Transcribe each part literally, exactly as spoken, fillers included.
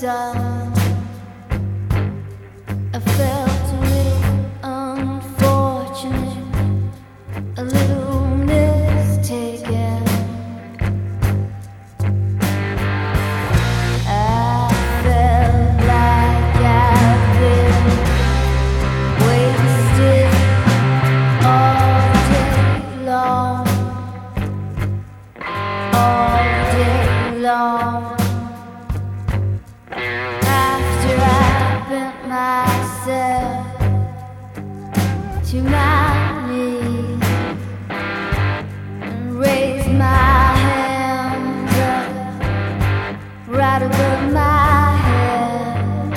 sun. I felt a little unfortunate, a little mistaken. I felt like I've been wasted all day long, all day long. After I bent myself to my knees and raised my hands up right above my head,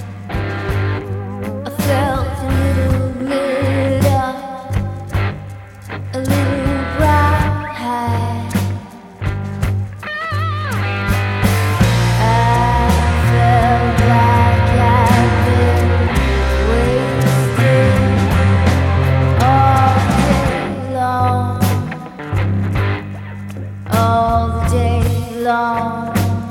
I felt a little lit up, a little bright high. All the day long.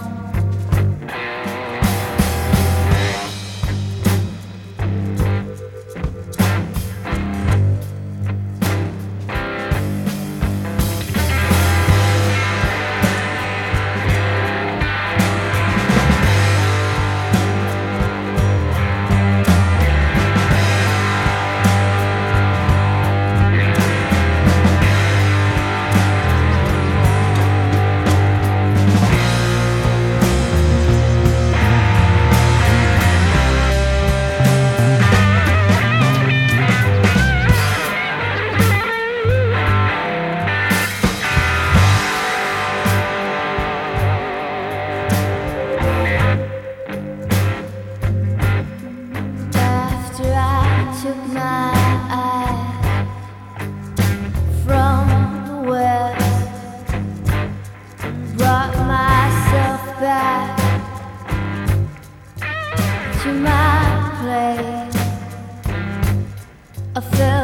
Took my eyes from the west, brought myself back to my place. I felt